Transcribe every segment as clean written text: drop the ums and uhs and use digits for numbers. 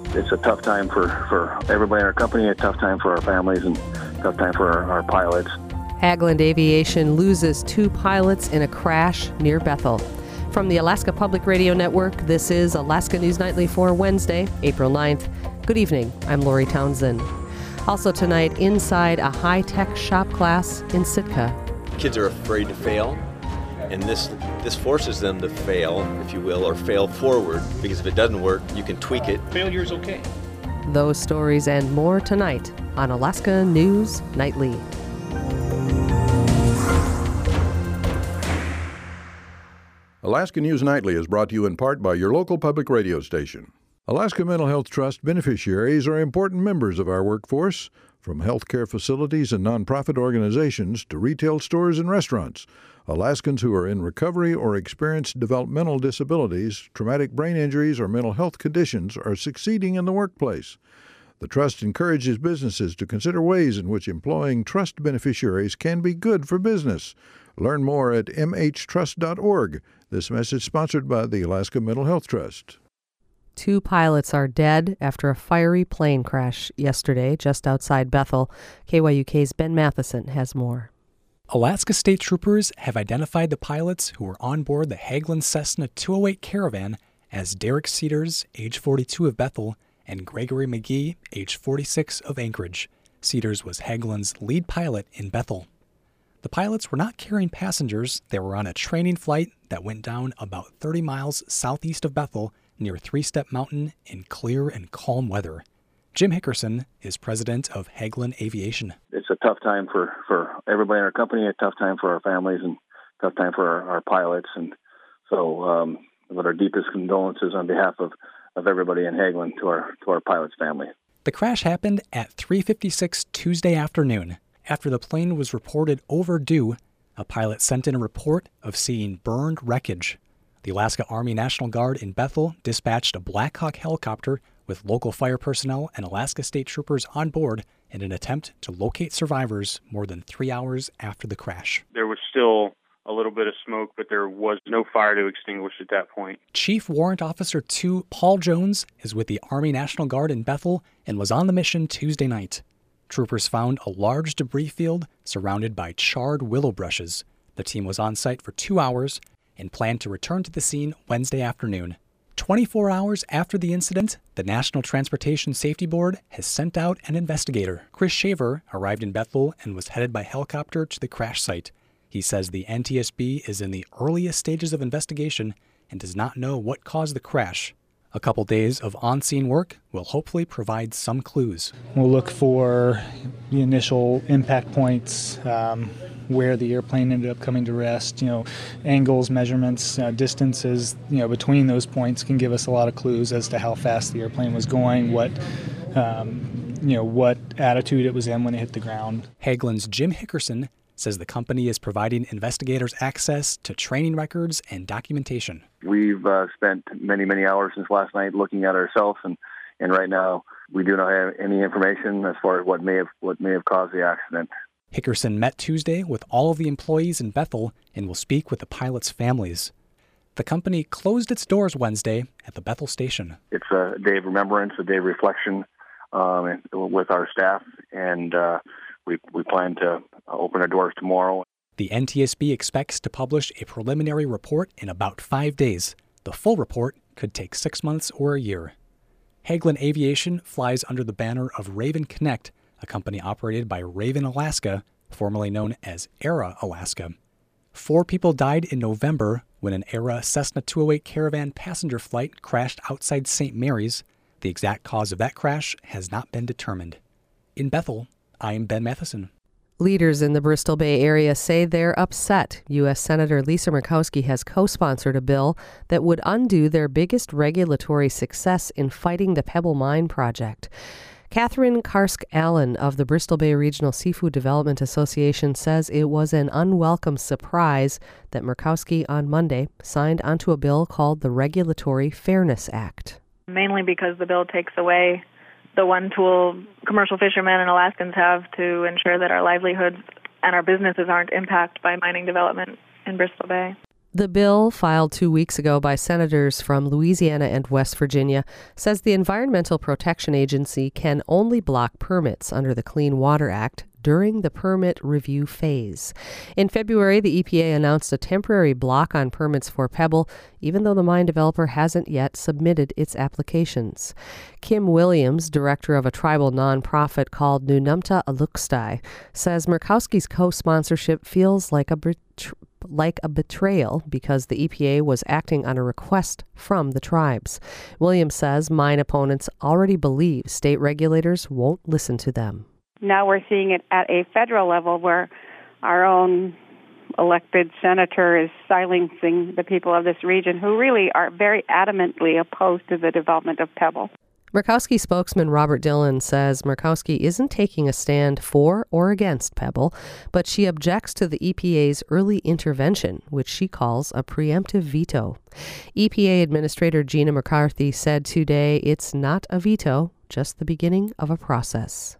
It's a tough time for everybody in our company, a tough time for our families, and a tough time for our pilots. Hageland Aviation loses 2 pilots in a crash near Bethel. From the Alaska Public Radio Network, this is Alaska News Nightly for Wednesday, April 9th. Good evening, I'm Lori Townsend. Also tonight, inside a high-tech shop class in Sitka. Kids are afraid to fail, and this forces them to fail, if you will, or fail forward, because if it doesn't work, you can tweak it. Failure's okay. Those stories and more tonight on Alaska News Nightly. Alaska News Nightly is brought to you in part by your local public radio station. Alaska Mental Health Trust beneficiaries are important members of our workforce, from healthcare facilities and nonprofit organizations to retail stores and restaurants. Alaskans who are in recovery or experience developmental disabilities, traumatic brain injuries, or mental health conditions are succeeding in the workplace. The Trust encourages businesses to consider ways in which employing trust beneficiaries can be good for business. Learn more at mhtrust.org. This message sponsored by the Alaska Mental Health Trust. 2 pilots are dead after a fiery plane crash yesterday just outside Bethel. KYUK's Ben Matheson has more. Alaska State Troopers have identified the pilots who were on board the Hageland Cessna 208 Caravan as Derek Cedars, age 42 of Bethel, and Gregory McGee, age 46 of Anchorage. Cedars was Hageland's lead pilot in Bethel. The pilots were not carrying passengers. They were on a training flight that went down about 30 miles southeast of Bethel near Three Step Mountain in clear and calm weather. Jim Hickerson is president of Hageland Aviation. It's a tough time for everybody in our company, a tough time for our families, and a tough time for our pilots. And so, with our deepest condolences on behalf of everybody in Hageland to our pilots' family. The crash happened at 3:56 Tuesday afternoon. After the plane was reported overdue, a pilot sent in a report of seeing burned wreckage. The Alaska Army National Guard in Bethel dispatched a Black Hawk helicopter with local fire personnel and Alaska State Troopers on board in an attempt to locate survivors more than 3 hours after the crash. There was still a little bit of smoke, but there was no fire to extinguish at that point. Chief Warrant Officer 2 Paul Jones is with the Army National Guard in Bethel and was on the mission Tuesday night. Troopers found a large debris field surrounded by charred willow brushes. The team was on site for 2 hours and planned to return to the scene Wednesday afternoon. 24 hours after the incident, the National Transportation Safety Board has sent out an investigator. Chris Shaver arrived in Bethel and was headed by helicopter to the crash site. He says the NTSB is in the earliest stages of investigation and does not know what caused the crash. A couple days of on-scene work will hopefully provide some clues. We'll look for the initial impact points, where the airplane ended up coming to rest, angles, measurements, distances, between those points can give us a lot of clues as to how fast the airplane was going, what attitude it was in when it hit the ground. Hageland's Jim Hickerson says the company is providing investigators access to training records and documentation. We've spent many, many hours since last night looking at ourselves, and right now we do not have any information as far as what may have caused the accident. Hickerson met Tuesday with all of the employees in Bethel and will speak with the pilots' families. The company closed its doors Wednesday at the Bethel station. It's a day of remembrance, a day of reflection with our staff, and we plan to open our doors tomorrow. The NTSB expects to publish a preliminary report in about 5 days. The full report could take 6 months or a year. Hageland Aviation flies under the banner of Raven Connect, a company operated by Raven Alaska, formerly known as Era Alaska. 4 people died in November when an Era Cessna 208 Caravan passenger flight crashed outside St. Mary's. The exact cause of that crash has not been determined. In Bethel, I am Ben Matheson. Leaders in the Bristol Bay area say they're upset. U.S. Senator Lisa Murkowski has co-sponsored a bill that would undo their biggest regulatory success in fighting the Pebble Mine project. Catherine Karsk-Allen of the Bristol Bay Regional Seafood Development Association says it was an unwelcome surprise that Murkowski on Monday signed onto a bill called the Regulatory Fairness Act. Mainly because the bill takes away the one tool commercial fishermen and Alaskans have to ensure that our livelihoods and our businesses aren't impacted by mining development in Bristol Bay. The bill, filed 2 weeks ago by senators from Louisiana and West Virginia, says the Environmental Protection Agency can only block permits under the Clean Water Act during the permit review phase. In February, the EPA announced a temporary block on permits for Pebble, even though the mine developer hasn't yet submitted its applications. Kim Williams, director of a tribal nonprofit called Nunamta Alukstai, says Murkowski's co-sponsorship feels like a betrayal because the EPA was acting on a request from the tribes. Williams says mine opponents already believe state regulators won't listen to them. Now we're seeing it at a federal level where our own elected senator is silencing the people of this region who really are very adamantly opposed to the development of Pebble. Murkowski spokesman Robert Dillon says Murkowski isn't taking a stand for or against Pebble, but she objects to the EPA's early intervention, which she calls a preemptive veto. EPA Administrator Gina McCarthy said today it's not a veto, just the beginning of a process.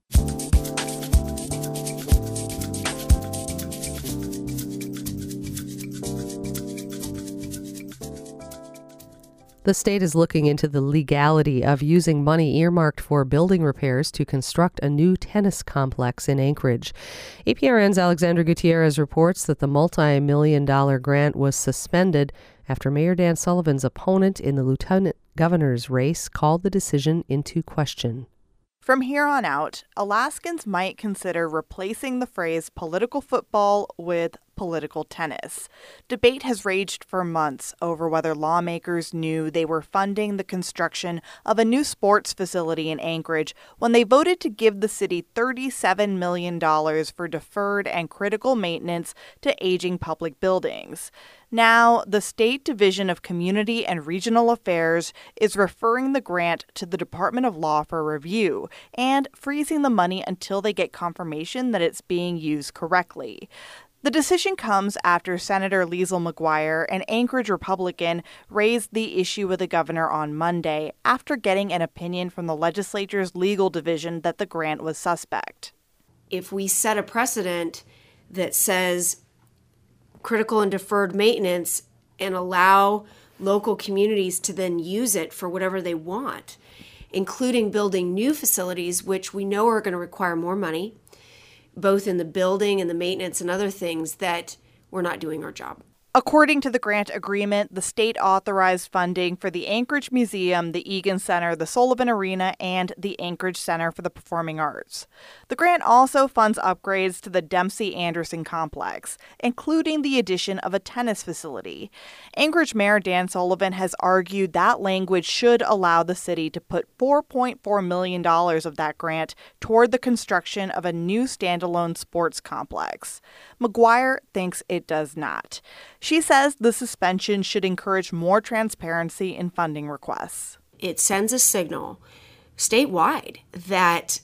The state is looking into the legality of using money earmarked for building repairs to construct a new tennis complex in Anchorage. APRN's Alexandra Gutierrez reports that the multi-million-dollar grant was suspended after Mayor Dan Sullivan's opponent in the lieutenant governor's race called the decision into question. From here on out, Alaskans might consider replacing the phrase political football with political tennis. Debate has raged for months over whether lawmakers knew they were funding the construction of a new sports facility in Anchorage when they voted to give the city $37 million for deferred and critical maintenance to aging public buildings. Now, the State Division of Community and Regional Affairs is referring the grant to the Department of Law for review and freezing the money until they get confirmation that it's being used correctly. The decision comes after Senator Liesl McGuire, an Anchorage Republican, raised the issue with the governor on Monday after getting an opinion from the legislature's legal division that the grant was suspect. If we set a precedent that says critical and deferred maintenance and allow local communities to then use it for whatever they want, including building new facilities, which we know are going to require more money, both in the building and the maintenance and other things, that we're not doing our job. According to the grant agreement, the state authorized funding for the Anchorage Museum, the Egan Center, the Sullivan Arena, and the Anchorage Center for the Performing Arts. The grant also funds upgrades to the Dempsey Anderson complex, including the addition of a tennis facility. Anchorage Mayor Dan Sullivan has argued that language should allow the city to put $4.4 million of that grant toward the construction of a new standalone sports complex. McGuire thinks it does not. She says the suspension should encourage more transparency in funding requests. It sends a signal statewide that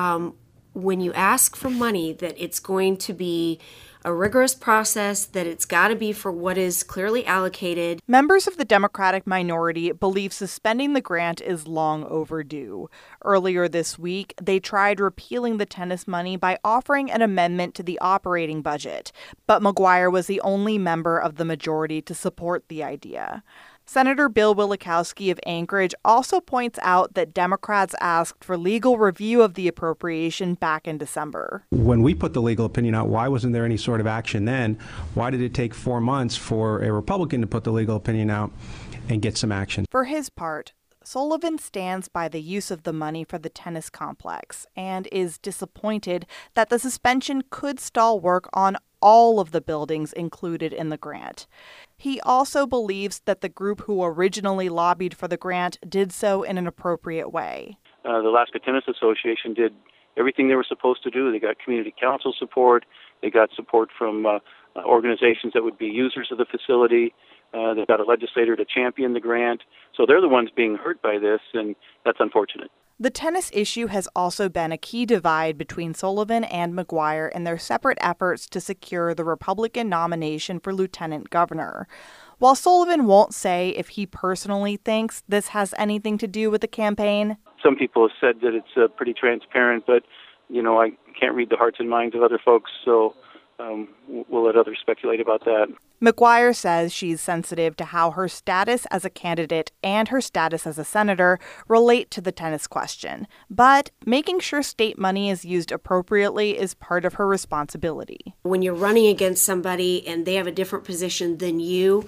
when you ask for money, that it's going to be a rigorous process, that it's got to be for what is clearly allocated. Members of the Democratic minority believe suspending the grant is long overdue. Earlier this week, they tried repealing the tennis money by offering an amendment to the operating budget, but McGuire was the only member of the majority to support the idea. Senator Bill Wielechowski of Anchorage also points out that Democrats asked for legal review of the appropriation back in December. When we put the legal opinion out, why wasn't there any sort of action then? Why did it take 4 months for a Republican to put the legal opinion out and get some action? For his part, Sullivan stands by the use of the money for the tennis complex and is disappointed that the suspension could stall work on all of the buildings included in the grant. He also believes that the group who originally lobbied for the grant did so in an appropriate way. The Alaska Tennis Association did everything they were supposed to do. They got community council support. They got support from organizations that would be users of the facility. They've got a legislator to champion the grant. So they're the ones being hurt by this, and that's unfortunate. The tennis issue has also been a key divide between Sullivan and McGuire in their separate efforts to secure the Republican nomination for lieutenant governor. While Sullivan won't say if he personally thinks this has anything to do with the campaign. Some people have said that it's pretty transparent, but, I can't read the hearts and minds of other folks, so we'll let others speculate about that. McGuire says she's sensitive to how her status as a candidate and her status as a senator relate to the tennis question, but making sure state money is used appropriately is part of her responsibility. When you're running against somebody and they have a different position than you,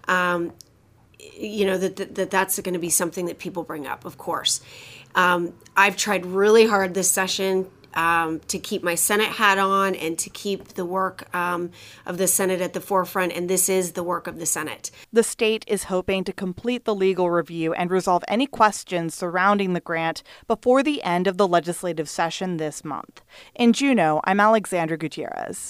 that's going to be something that people bring up, of course. I've tried really hard this session to keep my Senate hat on and to keep the work of the Senate at the forefront, and this is the work of the Senate. The state is hoping to complete the legal review and resolve any questions surrounding the grant before the end of the legislative session this month. In Juneau, I'm Alexandra Gutierrez.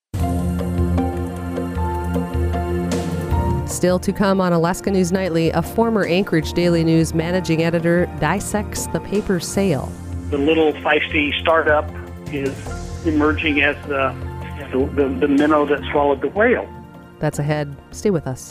Still to come on Alaska News Nightly, a former Anchorage Daily News managing editor dissects the paper's sale. The little feisty startup is emerging as the minnow that swallowed the whale. That's ahead. Stay with us.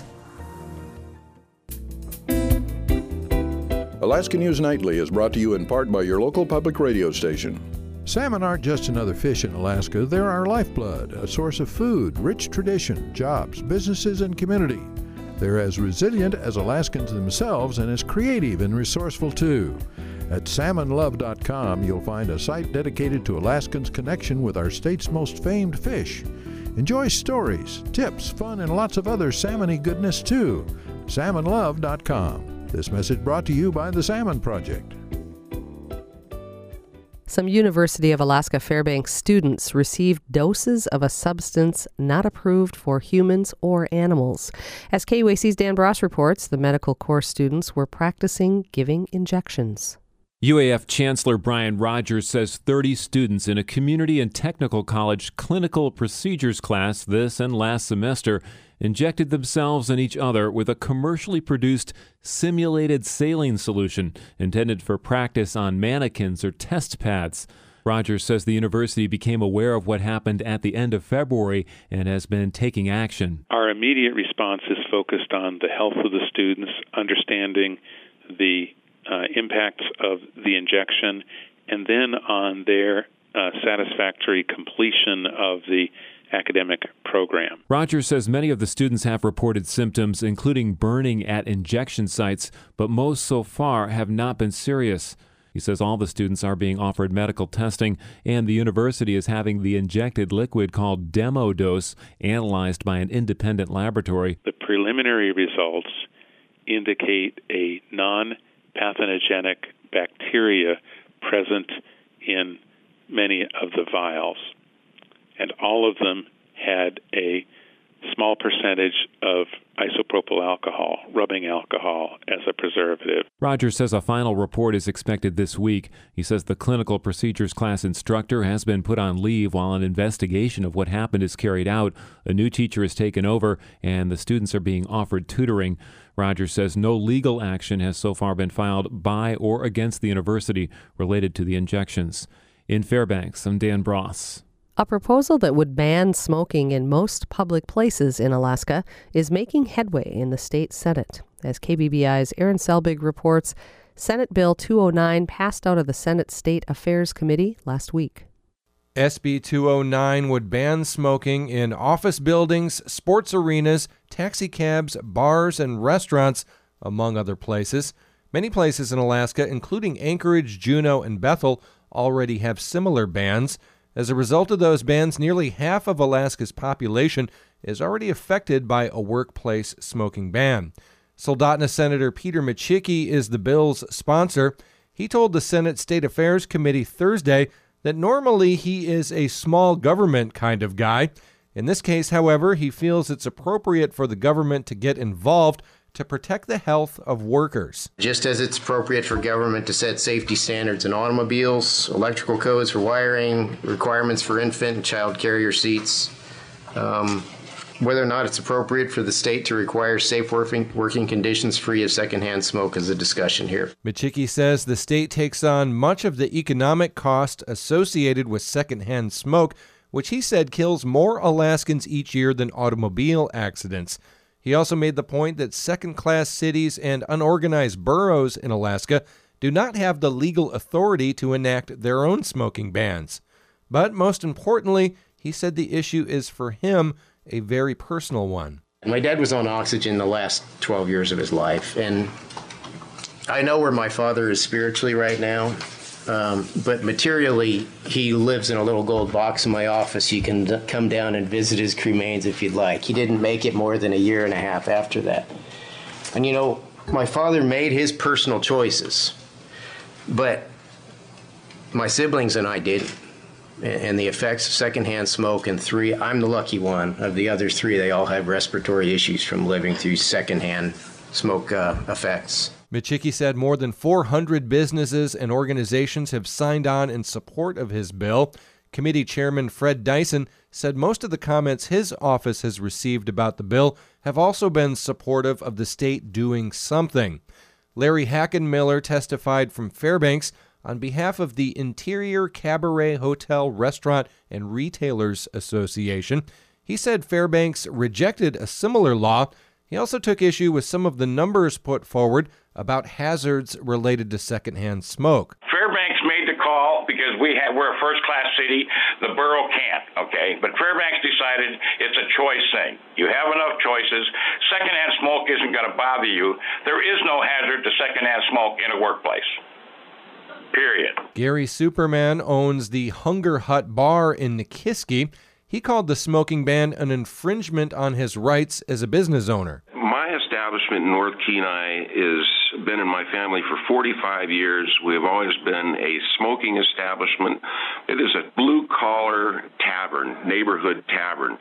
Alaska News Nightly is brought to you in part by your local public radio station. Salmon aren't just another fish in Alaska. They're our lifeblood, a source of food, rich tradition, jobs, businesses, and community. They're as resilient as Alaskans themselves and as creative and resourceful, too. At salmonlove.com, you'll find a site dedicated to Alaskans' connection with our state's most famed fish. Enjoy stories, tips, fun, and lots of other salmon-y goodness, too. salmonlove.com. This message brought to you by the Salmon Project. Some University of Alaska Fairbanks students received doses of a substance not approved for humans or animals. As KUAC's Dan Bross reports, the medical course students were practicing giving injections. UAF Chancellor Brian Rogers says 30 students in a community and technical college clinical procedures class this and last semester injected themselves and each other with a commercially produced simulated saline solution intended for practice on mannequins or test pads. Rogers says the university became aware of what happened at the end of February and has been taking action. Our immediate response is focused on the health of the students, understanding the impacts of the injection, and then on their satisfactory completion of the academic program. Rogers says many of the students have reported symptoms, including burning at injection sites, but most so far have not been serious. He says all the students are being offered medical testing, and the university is having the injected liquid called demo dose analyzed by an independent laboratory. The preliminary results indicate a non-pathogenic bacteria present in many of the vials, and all of them had a small percentage of isopropyl alcohol, rubbing alcohol, as a preservative. Rogers says a final report is expected this week. He says the clinical procedures class instructor has been put on leave while an investigation of what happened is carried out. A new teacher is taken over, and the students are being offered tutoring. Rogers says no legal action has so far been filed by or against the university related to the injections. In Fairbanks, I'm Dan Bross. A proposal that would ban smoking in most public places in Alaska is making headway in the state Senate. As KBBI's Aaron Selbig reports, Senate Bill 209 passed out of the Senate State Affairs Committee last week. SB 209 would ban smoking in office buildings, sports arenas, taxi cabs, bars, and restaurants, among other places. Many places in Alaska, including Anchorage, Juneau, and Bethel, already have similar bans. As a result of those bans, nearly half of Alaska's population is already affected by a workplace smoking ban. Soldotna Senator Peter Michicki is the bill's sponsor. He told the Senate State Affairs Committee Thursday that normally he is a small government kind of guy. In this case, however, he feels it's appropriate for the government to get involved to protect the health of workers. Just as it's appropriate for government to set safety standards in automobiles, electrical codes for wiring, requirements for infant and child carrier seats, whether or not it's appropriate for the state to require safe working conditions free of secondhand smoke is a discussion here. Michicki says the state takes on much of the economic cost associated with secondhand smoke, which he said kills more Alaskans each year than automobile accidents. He also made the point that second-class cities and unorganized boroughs in Alaska do not have the legal authority to enact their own smoking bans. But most importantly, he said the issue is for him a very personal one. My dad was on oxygen the last 12 years of his life, and I know where my father is spiritually right now, but materially, he lives in a little gold box in my office. You can come down and visit his cremains if you'd like. He didn't make it more than a year and a half after that. And you know, my father made his personal choices, but my siblings and I didn't. And the effects of secondhand smoke, and I'm the lucky one. Of the other 3, they all have respiratory issues from living through secondhand smoke effects. Michicki said more than 400 businesses and organizations have signed on in support of his bill. Committee Chairman Fred Dyson said most of the comments his office has received about the bill have also been supportive of the state doing something. Larry Hackenmiller testified from Fairbanks on behalf of the Interior Cabaret Hotel Restaurant and Retailers Association. He said Fairbanks rejected a similar law. He also took issue with some of the numbers put forward about hazards related to secondhand smoke. Fairbanks made the call because we're a first-class city. The borough can't, okay? But Fairbanks decided it's a choice thing. You have enough choices. Secondhand smoke isn't going to bother you. There is no hazard to secondhand smoke in a workplace. Period. Gary Superman owns the Hunger Hut Bar in Nikiski. He called the smoking ban an infringement on his rights as a business owner. My establishment in North Kenai has been in my family for 45 years. We have always been a smoking establishment. It is a blue-collar tavern, neighborhood tavern.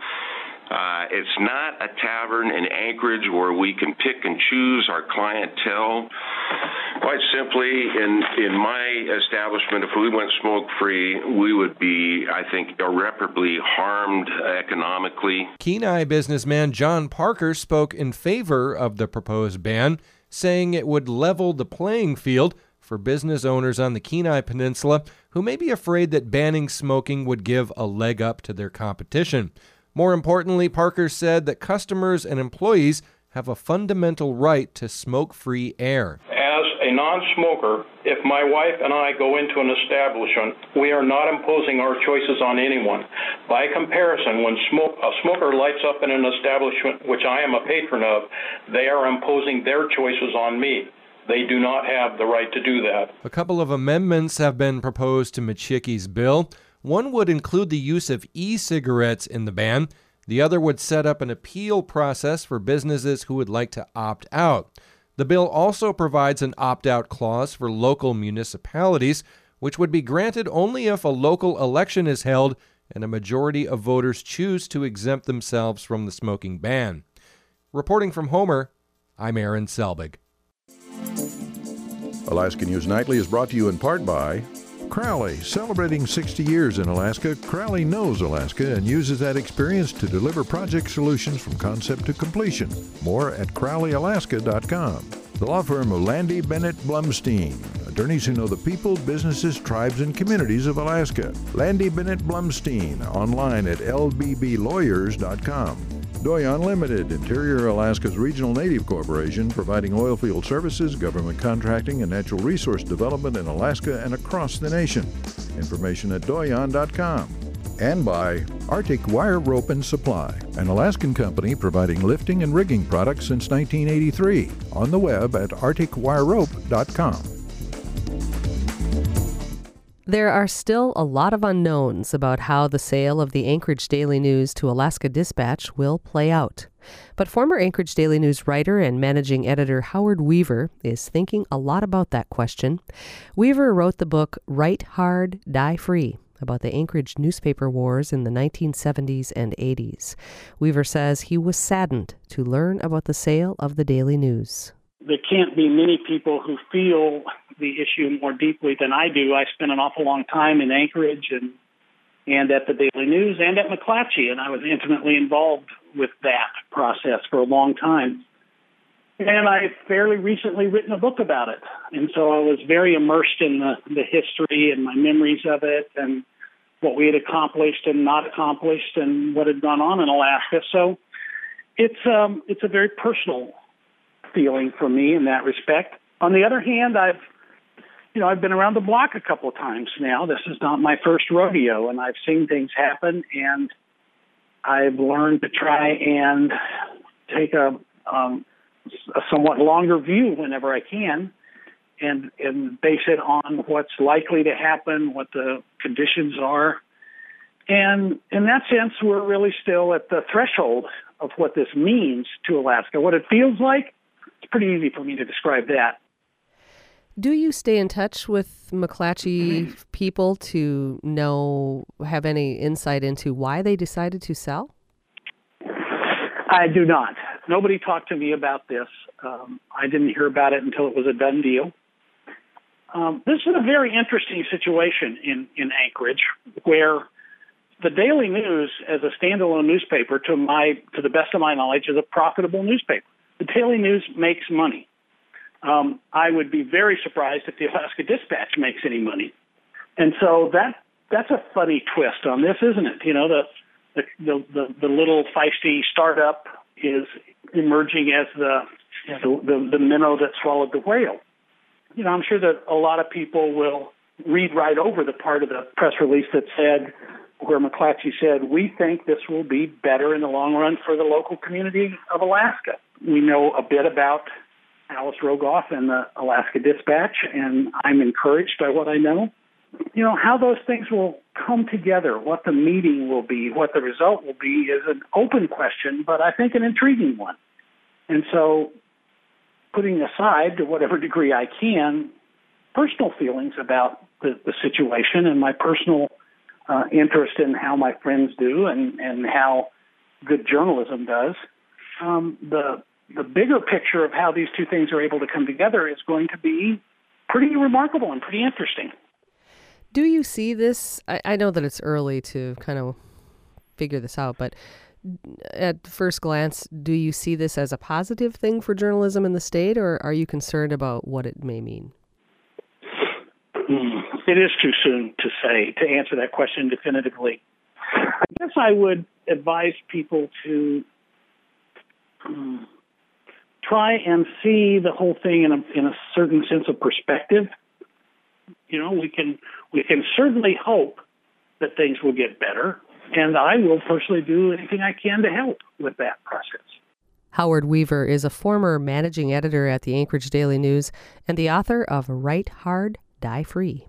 It's not a tavern in Anchorage where we can pick and choose our clientele. Quite simply, in my establishment, if we went smoke-free, we would be, I think, irreparably harmed economically. Kenai businessman John Parker spoke in favor of the proposed ban, saying it would level the playing field for business owners on the Kenai Peninsula who may be afraid that banning smoking would give a leg up to their competition. More importantly, Parker said that customers and employees have a fundamental right to smoke-free air. As a non-smoker, if my wife and I go into an establishment, we are not imposing our choices on anyone. By comparison, when a smoker lights up in an establishment, which I am a patron of, they are imposing their choices on me. They do not have the right to do that. A couple of amendments have been proposed to Michicki's bill. One would include the use of e-cigarettes in the ban. The other would set up an appeal process for businesses who would like to opt out. The bill also provides an opt-out clause for local municipalities, which would be granted only if a local election is held and a majority of voters choose to exempt themselves from the smoking ban. Reporting from Homer, I'm Aaron Selbig. Alaska News Nightly is brought to you in part by Crowley. Celebrating 60 years in Alaska, Crowley knows Alaska and uses that experience to deliver project solutions from concept to completion. More at crowleyalaska.com. The law firm of Landy Bennett Blumstein, attorneys who know the people, businesses, tribes, and communities of Alaska. Landy Bennett Blumstein, online at lbblawyers.com. Doyon Limited, Interior Alaska's regional native corporation, providing oil field services, government contracting, and natural resource development in Alaska and across the nation. Information at doyon.com. And by Arctic Wire Rope and Supply, an Alaskan company providing lifting and rigging products since 1983. On the web at arcticwirerope.com. There are still a lot of unknowns about how the sale of the Anchorage Daily News to Alaska Dispatch will play out. But former Anchorage Daily News writer and managing editor Howard Weaver is thinking a lot about that question. Weaver wrote the book Write Hard, Die Free, about the Anchorage newspaper wars in the 1970s and 80s. Weaver says he was saddened to learn about the sale of the Daily News. There can't be many people who feel the issue more deeply than I do. I spent an awful long time in Anchorage and at the Daily News and at McClatchy, and I was intimately involved with that process for a long time. And I've fairly recently written a book about it, and so I was very immersed in the history and my memories of it and what we had accomplished and not accomplished and what had gone on in Alaska. So it's a very personal feeling for me in that respect. On the other hand, I've been around the block a couple of times now. This is not my first rodeo, and I've seen things happen, and I've learned to try and take a somewhat longer view whenever I can, and base it on what's likely to happen, what the conditions are. And in that sense, we're really still at the threshold of what this means to Alaska. What it feels like, it's pretty easy for me to describe that. Do you stay in touch with McClatchy people to have any insight into why they decided to sell? I do not. Nobody talked to me about this. I didn't hear about it until it was a done deal. This is a very interesting situation in Anchorage, where the Daily News, as a standalone newspaper, to the best of my knowledge, is a profitable newspaper. The Daily News makes money. I would be very surprised if the Alaska Dispatch makes any money, and so that's a funny twist on this, isn't it? You know, the little feisty startup is emerging as the minnow that swallowed the whale. You know, I'm sure that a lot of people will read right over the part of the press release that said, where McClatchy said, "We think this will be better in the long run for the local community of Alaska." We know a bit about Alice Rogoff and the Alaska Dispatch, and I'm encouraged by what I know. You know, how those things will come together, what the meeting will be, what the result will be is an open question, but I think an intriguing one. And so, putting aside, to whatever degree I can, personal feelings about the situation and my personal interest in how my friends do and how good journalism does, the bigger picture of how these two things are able to come together is going to be pretty remarkable and pretty interesting. Do you see this? I know that it's early to kind of figure this out, but at first glance, do you see this as a positive thing for journalism in the state, or are you concerned about what it may mean? It is too soon to answer that question definitively. I guess I would advise people to try and see the whole thing in a certain sense of perspective. You know, we can certainly hope that things will get better, and I will personally do anything I can to help with that process. Howard Weaver is a former managing editor at the Anchorage Daily News and the author of Write Hard, Die Free.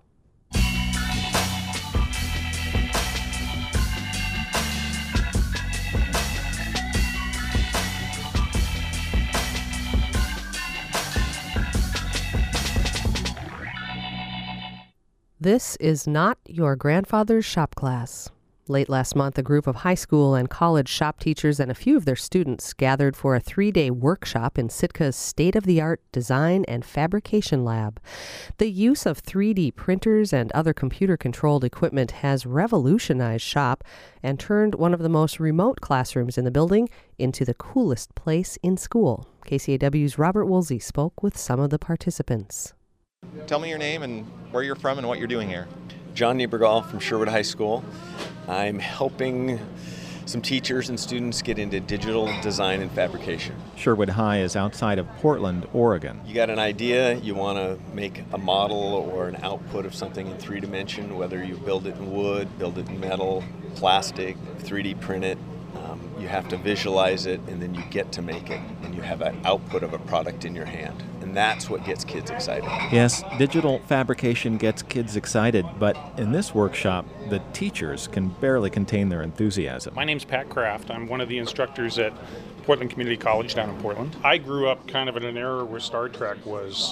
This is not your grandfather's shop class. Late last month, a group of high school and college shop teachers and a few of their students gathered for a 3-day workshop in Sitka's state-of-the-art design and fabrication lab. The use of 3D printers and other computer-controlled equipment has revolutionized shop and turned one of the most remote classrooms in the building into the coolest place in school. KCAW's Robert Woolsey spoke with some of the participants. Tell me your name and where you're from and what you're doing here. John Niebergall from Sherwood High School. I'm helping some teachers and students get into digital design and fabrication. Sherwood High is outside of Portland, Oregon. You got an idea, you want to make a model or an output of something in 3 dimension, whether you build it in wood, build it in metal, plastic, 3D print it. You have to visualize it, and then you get to make it, and you have an output of a product in your hand. And that's what gets kids excited. Yes, digital fabrication gets kids excited, but in this workshop, the teachers can barely contain their enthusiasm. My name's Pat Kraft. I'm one of the instructors at Portland Community College down in Portland. I grew up kind of in an era where Star Trek was,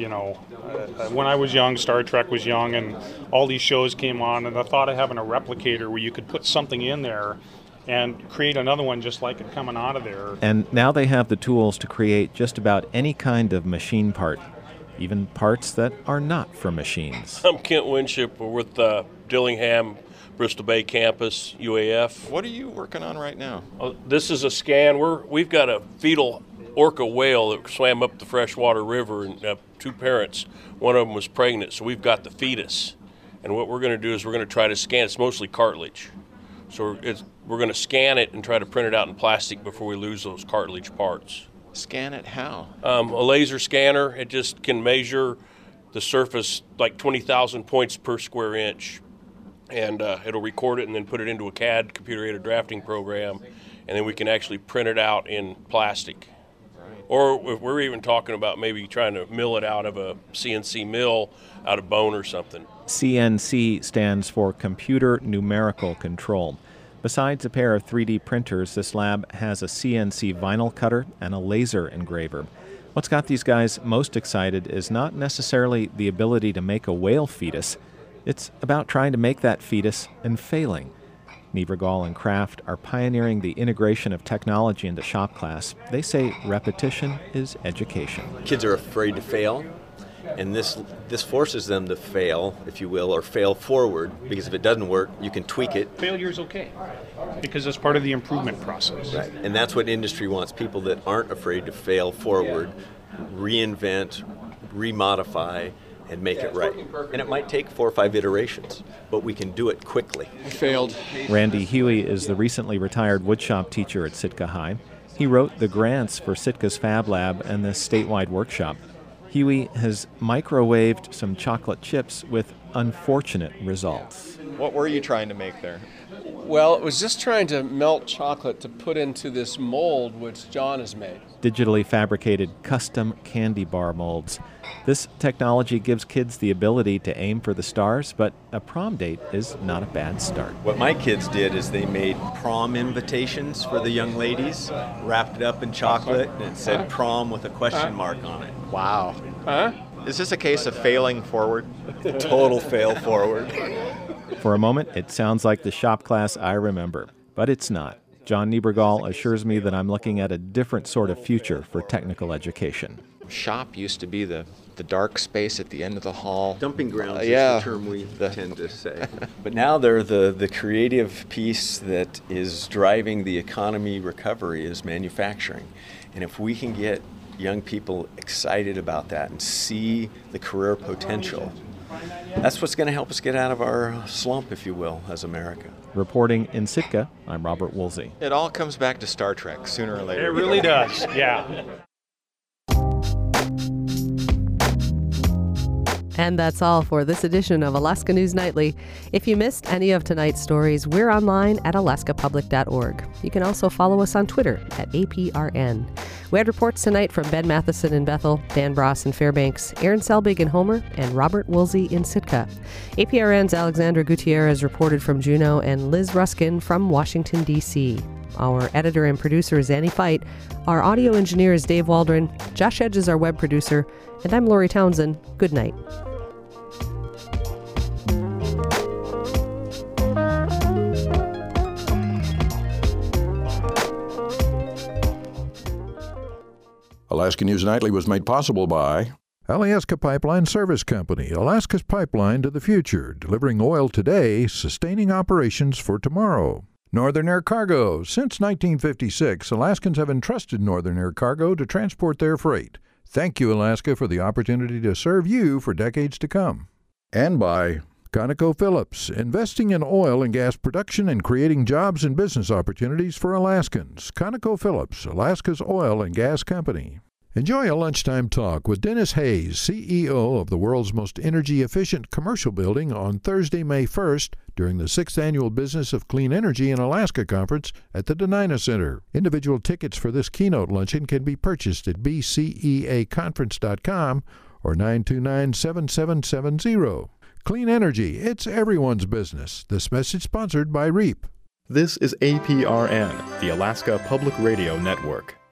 when I was young, Star Trek was young, and all these shows came on, and the thought of having a replicator where you could put something in there and create another one just like it coming out of there. And now they have the tools to create just about any kind of machine part, even parts that are not from machines. I'm Kent Winship. We're with Dillingham, Bristol Bay campus, UAF. What are you working on right now? This is a scan. We've got a fetal orca whale that swam up the freshwater river, and 2 parents. One of them was pregnant, so we've got the fetus. And what we're going to do is we're going to try to scan. It's mostly cartilage. So we're going to scan it and try to print it out in plastic before we lose those cartilage parts. Scan it how? A laser scanner. It just can measure the surface like 20,000 points per square inch. And it'll record it and then put it into a CAD, computer-aided drafting program. and then we can actually print it out in plastic. Or if we're even talking about maybe trying to mill it out of a CNC mill out of bone or something. CNC stands for Computer Numerical Control. Besides a pair of 3D printers, this lab has a CNC vinyl cutter and a laser engraver. What's got these guys most excited is not necessarily the ability to make a whale fetus. It's about trying to make that fetus and failing. Niebergall and Kraft are pioneering the integration of technology into shop class. They say repetition is education. Kids are afraid to fail, and this forces them to fail, if you will, or fail forward, because if it doesn't work, you can tweak it. Failure's okay, because it's part of the improvement process. Right, and that's what industry wants, people that aren't afraid to fail forward, reinvent, remodify, and make it right. And it might take 4 or 5 iterations, but we can do it quickly. I failed. Randy Huey is the recently retired woodshop teacher at Sitka High. He wrote the grants for Sitka's Fab Lab and the statewide workshop. Huey has microwaved some chocolate chips with unfortunate results. What were you trying to make there? Well, it was just trying to melt chocolate to put into this mold which John has made. Digitally fabricated custom candy bar molds. This technology gives kids the ability to aim for the stars, but a prom date is not a bad start. What my kids did is they made prom invitations for the young ladies, wrapped it up in chocolate, and it said prom with a question mark on it. Wow. Is this a case of failing forward? Total fail forward. For a moment, it sounds like the shop class I remember, but it's not. John Niebergall assures me that I'm looking at a different sort of future for technical education. Shop used to be the dark space at the end of the hall. Dumping grounds is the term we tend to say. But now they're the creative piece that is driving the economy recovery is manufacturing. And if we can get young people excited about that and see the career potential, that's what's going to help us get out of our slump, if you will, as America. Reporting in Sitka, I'm Robert Woolsey. It all comes back to Star Trek sooner or later. It really does, yeah. And that's all for this edition of Alaska News Nightly. If you missed any of tonight's stories, we're online at alaskapublic.org. You can also follow us on Twitter at APRN. We had reports tonight from Ben Matheson in Bethel, Dan Bross in Fairbanks, Aaron Selbig in Homer, and Robert Woolsey in Sitka. APRN's Alexandra Gutierrez reported from Juneau, and Liz Ruskin from Washington, D.C. Our editor and producer is Annie Fight. Our audio engineer is Dave Waldron. Josh Edge is our web producer. And I'm Lori Townsend. Good night. Alaska News Nightly was made possible by Alaska Pipeline Service Company, Alaska's pipeline to the future, delivering oil today, sustaining operations for tomorrow. Northern Air Cargo. Since 1956, Alaskans have entrusted Northern Air Cargo to transport their freight. Thank you, Alaska, for the opportunity to serve you for decades to come. And by ConocoPhillips, investing in oil and gas production and creating jobs and business opportunities for Alaskans. ConocoPhillips, Alaska's oil and gas company. Enjoy a lunchtime talk with Dennis Hayes, CEO of the world's most energy-efficient commercial building, on Thursday, May 1st, during the 6th Annual Business of Clean Energy in Alaska Conference at the Denina Center. Individual tickets for this keynote luncheon can be purchased at bceaconference.com or 929-7770. Clean energy, it's everyone's business. This message sponsored by REAP. This is APRN, the Alaska Public Radio Network.